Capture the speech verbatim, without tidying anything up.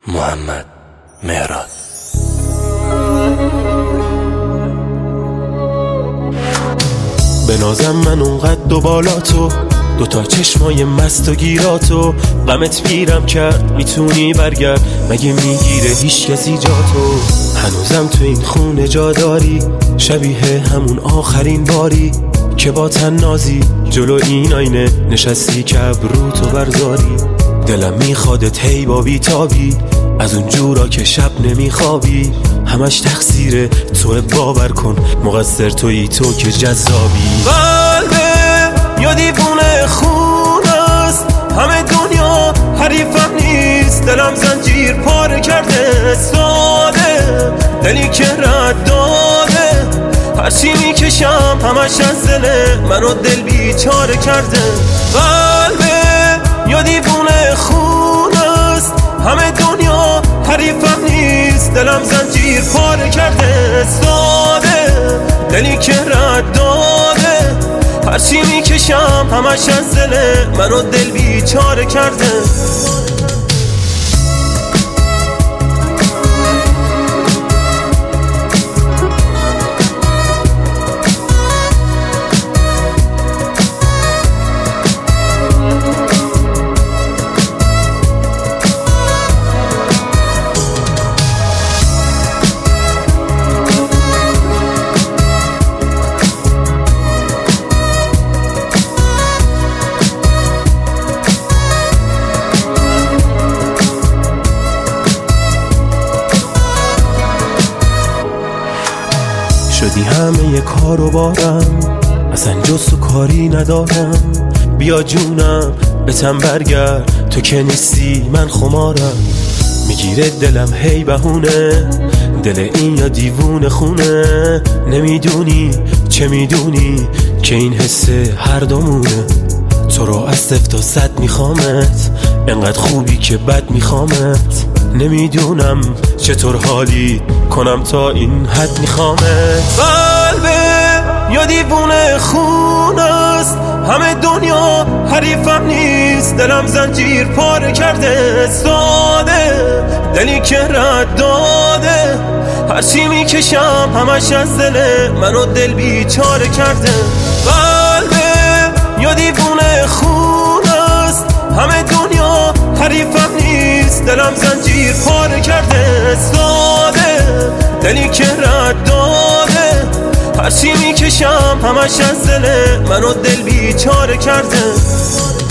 محمد مهراد. به نازم من اونقد و بالا تو، دوتا چشمای مست و گیراتو، غمت پیرم کرد میتونی برگرد، مگه میگیره هیچ کسی جا تو؟ هنوزم تو این خونه جا داری، شبیه همون آخرین باری که با تنازی جلو این آینه نشستی که ابروتو برزاری. دلم میخوادت هی با بیتابی، از اون جورا که شب نمیخوابی، همش تقصیر تو، باور کن مقصر تویی تو که جذابی. قلبه یا دیوونه خون است، همه دنیا حریفم نیست، دلم زنجیر پاره کرده، ساده دلی که رد داده، هرچی میکشم همش از دل منو دل بیچاره کرده. قلبه یا دیوونه خون است، همه دنیا حریفم نیست، دلم زنجیر پاره کرده، ساده دلی که رد داده، هرچی میکشم همش از دل منو دل بیچاره کرده. شدی همه یه کارو بارم، اصلا جز تو کاری ندارم، بیا جونم بتم برگرد، تو که نیستی من خمارم. میگیره دلم هی بهونه، دل این یا دیوونه خونه، نمیدونی چه میدونی که این حسه هر دومونه. تو رو از صفر تا صد میخوامت، انقدر خوبی که بد میخوامت، نمیدونم چطور حالی کنم تا این حد میخوامت. قلبه یا دیوونه خون است، همه دنیا حریفم نیست، دلم زنجیر پاره کرده، ساده دلی که رد داده، هرچی میکشم همش از دل منو دل بیچاره کرده. قلبه یا دیوونه خون است، همه دنیا حریفم نیست، دلم زنجیر پاره کرده، ساده دلی که رد داده، هرچی میکشم همش از دل منو دل بیچاره کرده.